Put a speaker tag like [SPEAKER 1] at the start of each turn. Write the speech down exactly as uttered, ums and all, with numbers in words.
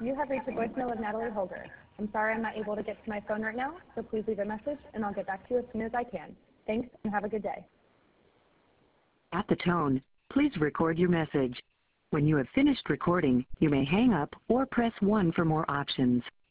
[SPEAKER 1] You have reached the voicemail of Natalie Holger. I'm sorry I'm not able to get to my phone right now, so please leave a message and I'll get back to you as soon as I can. Thanks and have a good day.
[SPEAKER 2] At the tone, please record your message. When you have finished recording, you may hang up or press one for more options.